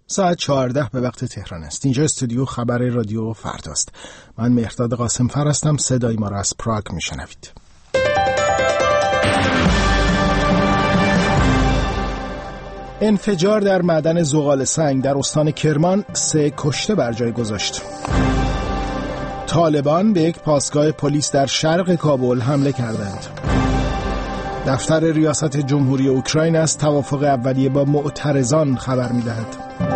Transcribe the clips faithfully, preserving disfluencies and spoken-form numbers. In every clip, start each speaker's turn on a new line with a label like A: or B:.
A: ساعت چهارده به وقت تهران است. اینجا استودیو خبر رادیو فرداست. من مهرداد قاسمفر هستم. صدای ما را از پراگ میشنوید. انفجار در معدن زغال سنگ در استان کرمان سه کشته بر جای گذاشت. طالبان به یک پاسگاه پلیس در شرق کابل حمله کردند. دفتر ریاست جمهوری اوکراین از توافق اولیه با معترضان خبر می‌دهد.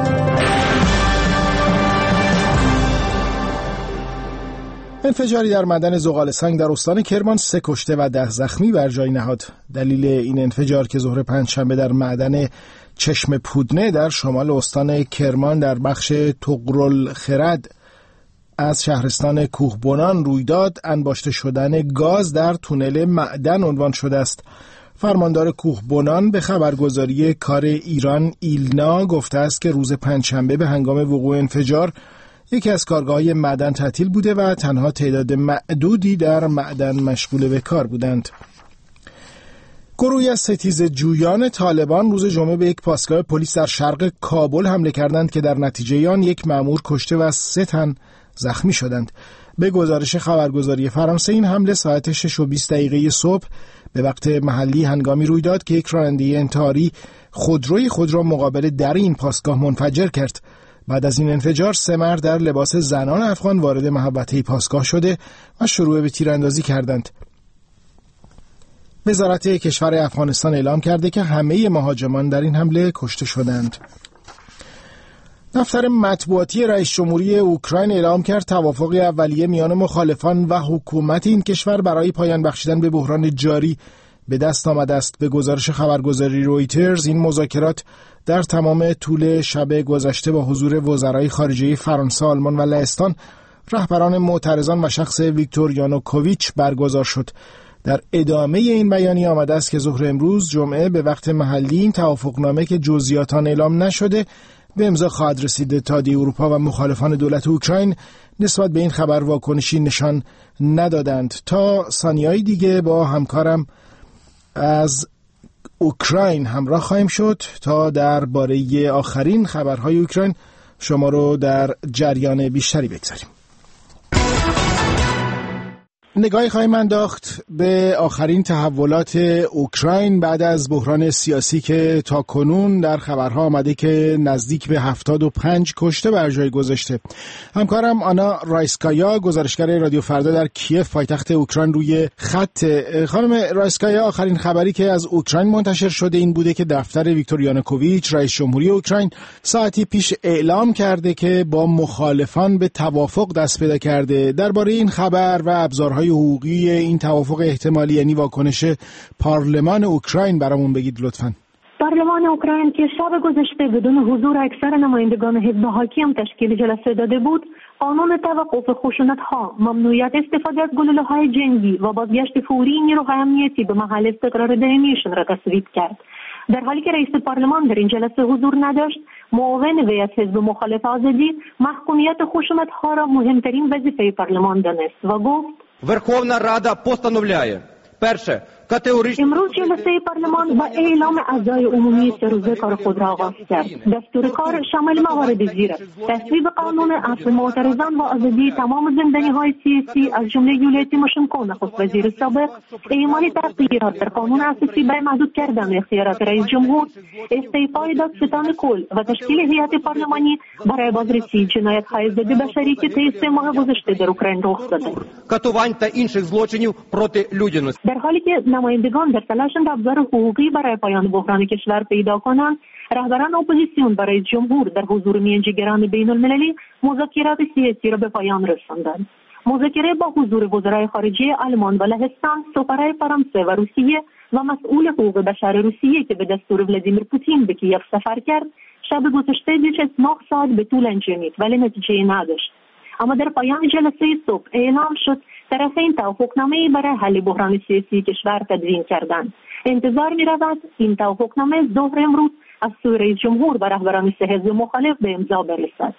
A: انفجاری در معدن زغال سنگ در استان کرمان سه کشته و ده زخمی بر جای نهاد. دلیل این انفجار که ظهر پنجشنبه در معدن چشم پودنه در شمال استان کرمان در بخش طغرالخرد از شهرستان کوهبنان روی داد، انباشته شدن گاز در تونل معدن عنوان شده است. فرماندار کوهبنان به خبرگزاری کار ایران ایلنا گفته است که روز پنجشنبه به هنگام وقوع انفجار یکی از کارگاه‌های معدن تعطیل بوده و تنها تعداد معدودی در معدن مشغول به کار بودند. گروهی از ستیز جویان طالبان روز جمعه به یک پاسگاه پلیس در شرق کابل حمله کردند که در نتیجه آن یک مأمور کشته و سه تن زخمی شدند. به گزارش خبرگزاری فرانسه این حمله ساعت شش و بیست دقیقه صبح به وقت محلی هنگامی روی داد که یک راننده انتحاری خودروی خود را مقابل در این پاسگاه منفجر کرد. بعد از این انفجار سه مرد در لباس زنان افغان وارد محوطه پاسگاه شده و شروع به تیراندازی کردند. وزارت کشور افغانستان اعلام کرده که همه مهاجمان در این حمله کشته شدند. دفتر مطبوعاتی رئیس جمهوری اوکراین اعلام کرد توافق اولیه میان مخالفان و حکومت این کشور برای پایان بخشیدن به بحران جاری به دست آمده است. به گزارش خبرگزاری رویترز این مذاکرات در تمام طول شب گذشته با حضور وزرای خارجه فرانسه، آلمان و لهستان، رهبران معترضان و شخص ویکتور یانوکوویچ برگزار شد. در ادامه این بیانیه آمده است که ظهر امروز جمعه به وقت محلی این توافقنامه که جزئیات آن اعلام نشده به امضا خواهد رسید. اتحادیه اروپا و مخالفان دولت اوکراین نسبت به این خبر واکنشی نشان ندادند. تا ثانیه‌ای دیگه با همکارم از اوکراین همراه خواهیم شد تا درباره آخرین خبرهای اوکراین شما رو در جریان بیشتری بگذاریم. نگاهی خواهیم انداخت به آخرین تحولات اوکراین بعد از بحران سیاسی که تا کنون در خبرها آمده که نزدیک به هفتاد و پنج کشته بر جای گذاشته. همکارم آنا رایسکایا، گزارشگر رادیو فردا در کیف پایتخت اوکراین، روی خط. خانم رایسکایا، آخرین خبری که از اوکراین منتشر شده این بوده که دفتر ویکتور یانوکوویچ رئیس جمهوری اوکراین ساعتی پیش اعلام کرده که با مخالفان به توافق دست پیدا کرده. درباره این خبر و ابزارهای حقوقی این توافق احتمالی، یعنی واکنش پارلمان اوکراین، برامون بگید لطفاً.
B: پارلمان اوکراین که شب گذشته بدون حضور اکثر نمایندگان حزب حاکم تشکیل جلسه داده بود، قانون توقف خشونت‌ها، ممنوعیت استفاده از گلوله‌های جنگی و بازگشت فوری نیروهای امنیتی به محل استقرار دائمیشان را تصویب کرد. در حالی که رئیس پارلمان در این جلسه حضور نداشت، معاون وی از حزب مخالف آزادی محکومیت خشونت‌ها را مهمترین وظیفه پارلمان دانست و گفت:
C: Верховна Рада постановляє: перше,
B: امروز جلسه پارلمان با اعلام اعضای عمومی سه روزه کار خود را آغاز کرد. دستور کار شامل موارد زیر: تصویب قانون عفو معترضان و آزادی تمام زندانی‌های سیاسی از جمله یولیا تیموشنکو نخست وزیر سابق، اعمال تغییرات در قانون اساسی برای محدود کردن اختیارات رئیس جمهور، استعفای دادستان کل و تشکیل هیئت پارلمانی برای بازرسی جنایت‌های ضد بشری که طی سه ماه گذشته در اوکراین رخ داده.
C: کاتувань та інших злочинів проти людяності.
B: در حالی که نمایندگان در تلاشند ابزار حقوقی برای پایان بحران کشور پیدا کنند، رهبران اپوزیسیون برای جمهور در حضور میانجیگران بین المللی مذاکرات سیاسی را به پایان رساندند. مذاکره با حضور وزرای خارجه آلمان و لهستان، سفرای فرانسه و روسیه و مسئول حقوق بشر روسیه که به دستور ولادیمیر پوتین به کیف سفر کرد، شب گذشته بیش از نه ساعت به طول انجامید ولی نتیجه نداشت. اما در پایان جلسه صبح اعلام شد طرفین توافقنامه‌ای برای حل بحران سیاسی کشور تدوین کردند. انتظار می‌رود این توافقنامه ظهر امروز از سوی رئیس جمهور و رهبران سه حزب مخالف به امضا برسد.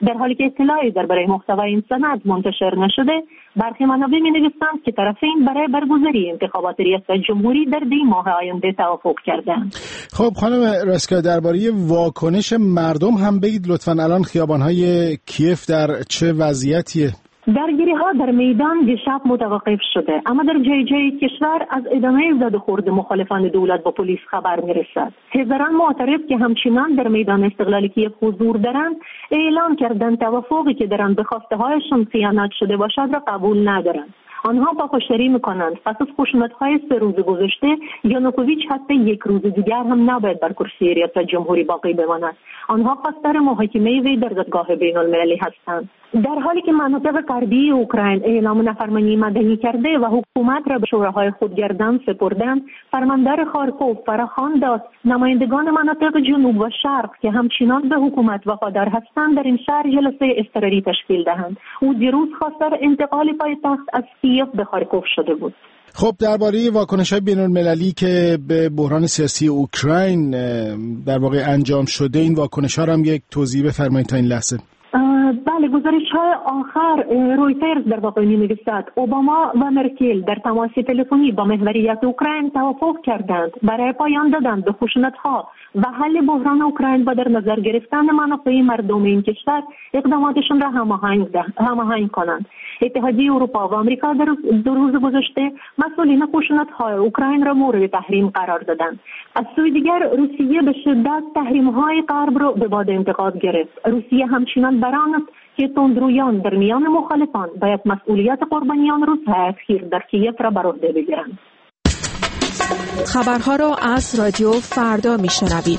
B: در حالی که اطلاعی درباره محتوای این سند منتشر نشده، برخی منابع می‌نویسند که طرفین برای برگزاری انتخابات ریاست جمهوری در دی ماه آینده توافق کردند.
A: خب خانم راسکا، درباره واکنش مردم هم بگید لطفاً. الان خیابان‌های کیف در چه وضعیتیه؟
B: درگیری‌ها در میدان دیشب متوقف شده، اما در جای جای کشور از ادامه زد و خورد مخالفان دولت با پلیس خبر می‌رسد. هزاران معترض که همچنان در میدان استقلال کیف حضور دارند، اعلام کردند توافقی که در آن به خواسته‌هایشان خیانت شده باشد را قبول ندارند. آنها پافشاری می‌کنند پس از خشونت‌های سه روز گذشته یانوکوویچ حتی یک روز دیگر هم نباید بر کرسی ریاست جمهوری باقی بماند. آنها خواستار محاکمه وی در دادگاه بین‌المللی هستند. در حالی که مناطق غربی اوکراین اعلام نفرمانی مدنی کرده و حکومت را به شوراهای خودگردان سپردند، فرماندار خارکوف فراخوان داد نمایندگان مناطق جنوب و شرق که همچنان به حکومت وفادار هستند در این شهر جلسه اضطراری تشکیل دهند. او دیروز خواستار انتقال پایتخت از کیف به خارکوف شده بود.
A: خب درباره واکنش‌های بین‌المللی که به بحران سیاسی اوکراین در واقع انجام شده، این واکنش‌ها را هم یک توضیح بفرمایید تا این لحظه.
B: بله، گزارش‌های آخر رویترز در واقع می‌نویسد اوباما و مرکل در تماس تلفنی با محوریت اوکراین توافق کردند برای پایان دادن به خشونت‌ها و حل بحران اوکراین و در نظر گرفتن منافع مردم این کشور اقداماتشان را هماهنگ هماهنگ کنند. اتحادیه اروپا و آمریکا در دو روز گذشته مسئولین خشونت‌های اوکراین را مورد تحریم قرار دادند. از سوی دیگر روسیه به شدت تحریم‌های غرب را به باد انتقاد گرفت. روسیه همچنان برآمد است که تندرویان در میان مخالفان باید مسئولیت قربانیان روزهای اخیر در کیف را بر عهده بگیرند.
D: خبرها را از رادیو فردا میشنوید.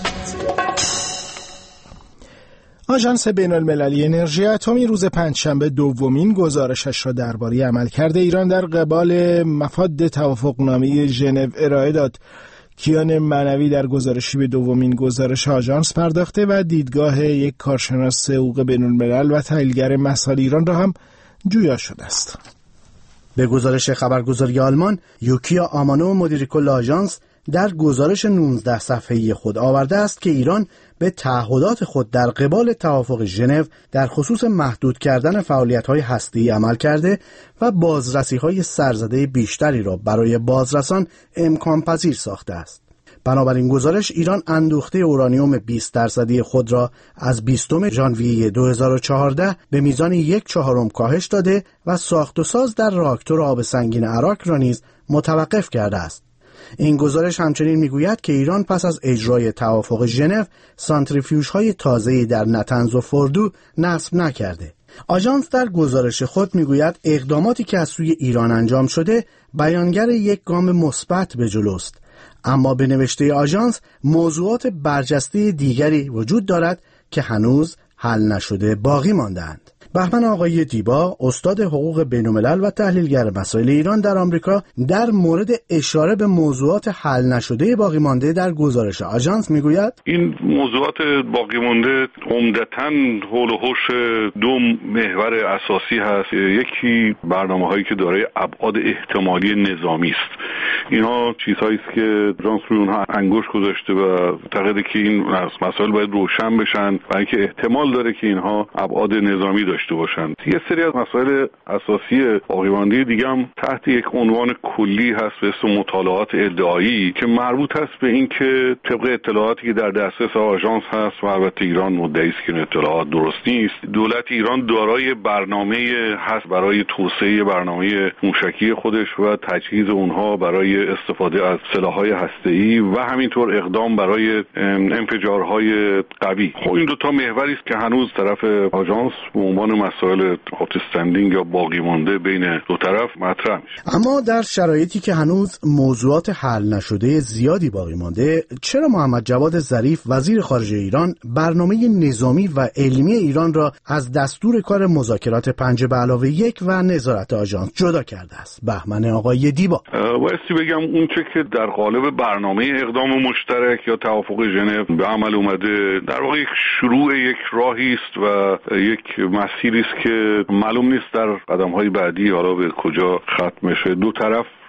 A: آژانس بین‌المللی انرژی اتمی روز پنجشنبه دومین گزارشش را درباره عملکرد ایران در قبال مفاد توافقنامه ژنو ارائه داد. کیان معنوی در گزارشی به دومین گزارش آژانس پرداخته و دیدگاه یک کارشناس حقوق بین‌الملل و تحلیلگر مسائل ایران را هم جویا شده است.
E: به گزارش خبرگزاری آلمان، یوکیا آمانو مدیر کل آژانس در گزارش نوزده صفحه‌ای خود آورده است که ایران به تعهدات خود در قبال توافق ژنو در خصوص محدود کردن فعالیت‌های هسته‌ای عمل کرده و بازرسی‌های سرزده بیشتری را برای بازرسان امکان پذیر ساخته است. بنابراین گزارش ایران اندوخته اورانیوم بیست درصدی خود را از بیستم ژانویه دو هزار و چهارده به میزان یک چهارم کاهش داده و ساخت و ساز در راکتور آب سنگین عراق را نیز متوقف کرده است. این گزارش همچنین میگوید که ایران پس از اجرای توافق ژنو سانتریفیوژهای تازه‌ای در نتنز و فوردو نصب نکرده. آژانس در گزارش خود میگوید اقداماتی که از سوی ایران انجام شده بیانگر یک گام مثبت به جلوست، اما به نوشته آژانس موضوعات برجسته دیگری وجود دارد که هنوز حل نشده باقی مانده‌اند. بهمن آقای دیبا، استاد حقوق بین‌الملل و تحلیلگر مسائل ایران در آمریکا، در مورد اشاره به موضوعات حل نشده باقی مانده در گزارش آژانس میگوید
F: این موضوعات باقی مانده عمدتاً حول و حوش دو محور اساسی هست. یکی برنامه‌هایی که دارای ابعاد احتمالی نظامی است. اینها چیزهایی است که آژانس روی اونها انگشت گذاشته و معتقده که این مسائل باید روشن بشن و اینکه احتمال داره که اینها ابعاد نظامی داشته باشند. یه سری از مسائل اساسی باقی مانده دیگه هم تحت یک عنوان کلی هست به اسم مطالعات ادعایی که مربوط هست به اینکه طبق اطلاعاتی که در دسترس آژانس هست و البته ایران مدعی است که اطلاعات درست نیست، دولت ایران دارای برنامه هست برای توسعه برنامه موشکی خودش و تجهیز اونها برای استفاده از سلاح‌های هسته‌ای و همینطور اقدام برای انفجارهای قوی. خب این دو تا محوری است که هنوز طرف آژانس به عنوان مسائل آوتستندینگ یا باقی مانده بین دو طرف مطرح میشه.
E: اما در شرایطی که هنوز موضوعات حل نشده زیادی باقی مانده، چرا محمد جواد ظریف وزیر خارجه ایران برنامه نظامی و علمی ایران را از دستور کار مذاکرات پنج به علاوه یک و نظارت آژانس جدا کرده است؟ بهمن آقای دیبا:
F: بایستی بگم اون چه که در قالب برنامه اقدام مشترک یا توافق ژنو به عمل اومده در واقع یک شروع یک راهی است و یک مسیری است که معلوم نیست در قدم‌های بعدی حالا به کجا ختم بشه. دو طرف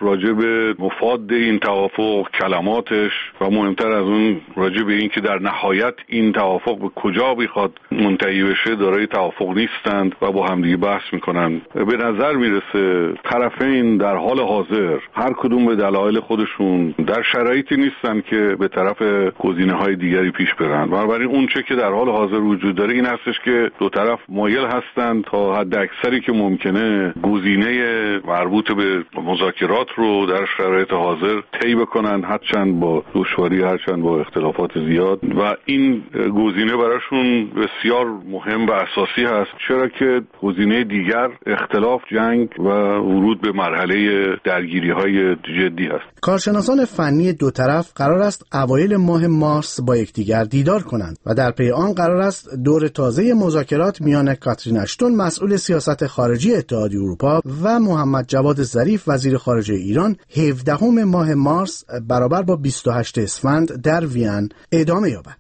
F: راجع به مفاد این توافق، کلماتش و مهمتر از اون راجع به این که در نهایت این توافق به کجا بخواد منتهی بشه دارای توافق نیستند و با همدیگه بحث میکنن. به نظر میرسه طرفین در حال حاضر هر کدوم به دلایل خودشون در شرایطی نیستن که به طرف گزینه‌های دیگری پیش برن. بنابراین اون چه که در حال حاضر وجود داره این هستش که دو طرف مایل هستند تا حد اکثری که ممکنه گزینه مربوط به مذاکرات رو در شرایط حاضر طی بکنن، هرچند با دشواری، هرچند با اختلافات زیاد، و این گزینه براشون بسیار مهم و اساسی هست، چرا که گزینه دیگر اختلاف، جنگ و ورود به مرحله درگیری‌های جدی هست.
E: کارشناسان فنی دو طرف قرار است اوایل ماه مارس با یکدیگر دیدار کنند و در پی آن قرار است دور تازه مذاکرات میان کاترین اشتون مسئول سیاست خارجی اتحادیه اروپا و محمد جواد ظریف وزیر خارجه ایران هفدهم ماه مارس برابر با بیست و هشتم اسفند در وین ادامه یابد.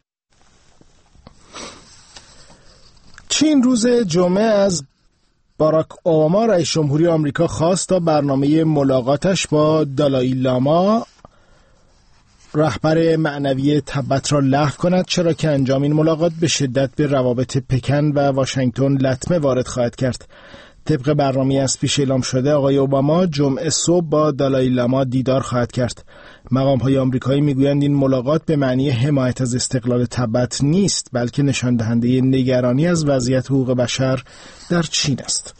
A: چین روز جمعه از باراک اوباما رئیس جمهوری آمریکا خواست تا برنامه ملاقاتش با دالای لاما رهبر معنوی تبت را لغو کند، چرا که انجام این ملاقات به شدت به روابط پکن و واشنگتن لطمه وارد خواهد کرد. طبق برنامه از پیش اعلام شده آقای اوباما جمعه صبح با دالای لاما دیدار خواهد کرد. مقام‌های آمریکایی میگویند این ملاقات به معنی حمایت از استقلال تبت نیست، بلکه نشان دهنده نگرانی از وضعیت حقوق بشر در چین است.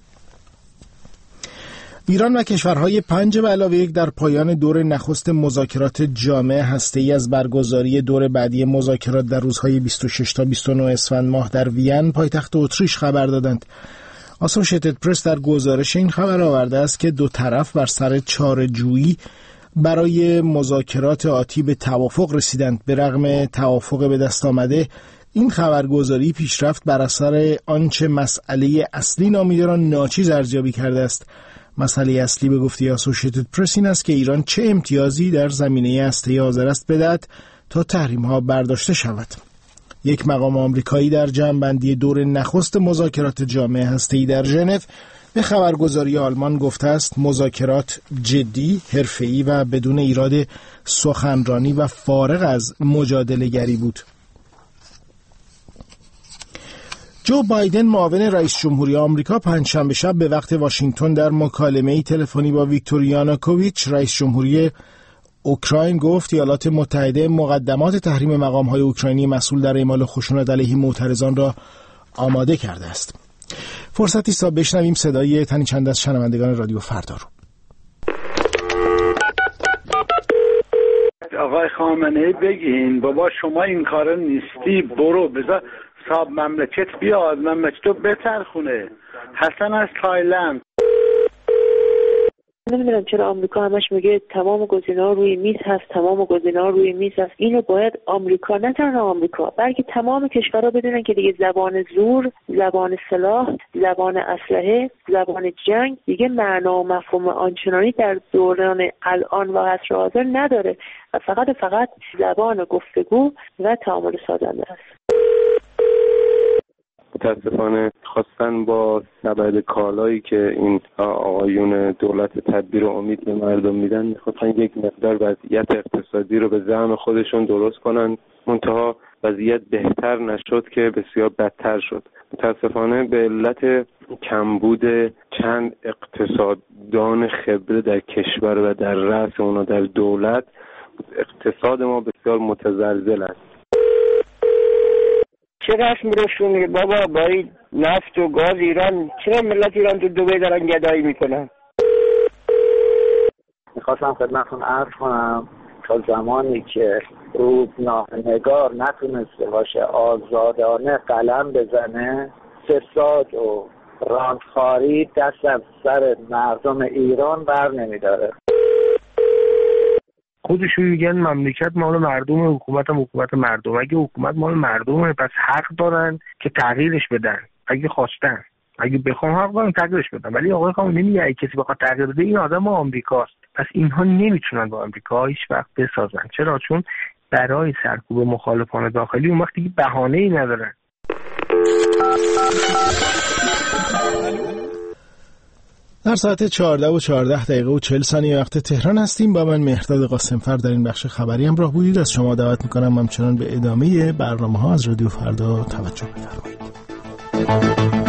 A: ایران و کشورهای پنج به علاوه یک در پایان دور نخست مذاکرات جامع هسته‌ای از برگزاری دور بعدی مذاکرات در روزهای بیست و شش تا بیست و نه اسفند ماه در وین پایتخت اتریش خبر دادند. آسوشیتد پرس در گزارش این خبر آورده است که دو طرف بر سر چاره‌جویی برای مذاکرات آتی به توافق رسیدند. به رغم توافق به دست آمده، این خبرگزاری پیشرفت بر اثر آنچه مسئله اصلی نامیده را ناچیز ارزیابی کرده است. مسئله اصلی به گفته آسوشیتد پرس این است که ایران چه امتیازی در زمینه هسته‌ای حاضر است بدهد تا تحریم‌ها برداشته شود. یک مقام آمریکایی در جمع‌بندی دور نخست مذاکرات جامع هسته‌ای در ژنو به خبرگزاری آلمان گفته است مذاکرات جدی، حرفه‌ای و بدون ایراد سخنرانی و فارغ از مجادله‌گری بود. جو بایدن معاون رئیس جمهوری آمریکا پنجشنبه شب به وقت واشنگتن در مکالمه‌ای تلفنی با ویکتور یانوکوویچ رئیس جمهوری اوکراین گفت ایالات متحده مقدمات تحریم مقام‌های اوکراینی مسئول در اعمال خشونت علیه معترضان را آماده کرده است. فرصتی است تا بشنویم صدای تنی چند از شنوندگان رادیو فردا رو.
G: آقای خامنه‌ای بگین بابا شما این کار نیستی، برو بذار صاحب مملکت بیاد مملکتو بترخونه. حسن از تایلند.
H: نمیدونم چرا آمریکا همش میگه تمام گزینه‌ها روی میز هست، تمام گزینه‌ها روی میز هست. اینو باید آمریکا، نه تنها آمریکا بلکه تمام کشورها بدونن که دیگه زبان زور، زبان سلاح، زبان اسلحه، زبان جنگ دیگه معنا و مفهوم آنچنانی در دوران الان و عصر حاضر نداره و فقط فقط زبان گفتگو و تعامل سازنده است.
I: متاسفانه خواستن با سبد کالایی که این آقایون دولت تدبیر و امید به مردم میدن میخواستن یک مقدار وضعیت اقتصادی رو به زعم خودشون درست کنن، منتها وضعیت بهتر نشد که بسیار بدتر شد. متاسفانه به علت کمبود چند اقتصاددان خبره در کشور و در رأس اونا در دولت اقتصاد ما بسیار متزلزل است.
J: چه رسم روشونه بابا با این نفت و گاز ایران، چرا ملت ایران تو دبی دارن گدایی میکنن؟
K: میخواستم خدمتتون عرض کنم تا زمانی که روزنامه‌نگار نتونسته باشه آزادانه قلم بزنه، فساد و راندخاری دست از سر مردم ایران بر نمیداره.
L: خودشون میگن مملکت مال مردم، حکومت هم حکومت مردم. اگه حکومت مال مردمه پس حق دارن که تغییرش بدن، اگه خواستن، اگه بخوام حق دارن تغییرش بدن. ولی آقای خامنه‌ای نمیگه اگه کسی بخواد تغییر بده این آدم آمریکاست. پس اینها نمیتونن با آمریکا هیچ وقت بسازن. چرا؟ چون برای سرکوب مخالفان داخلی اون وقتی که بهانه‌ای ندارن.
A: در ساعت چهارده و چهارده دقیقه و چهل ثانیه وقت تهران هستیم. با من مهرداد قاسمفر در این بخش خبری همراه بودید. از شما دعوت میکنم همچنان به ادامه برنامه ها از رادیو فردا توجه بفرمایید.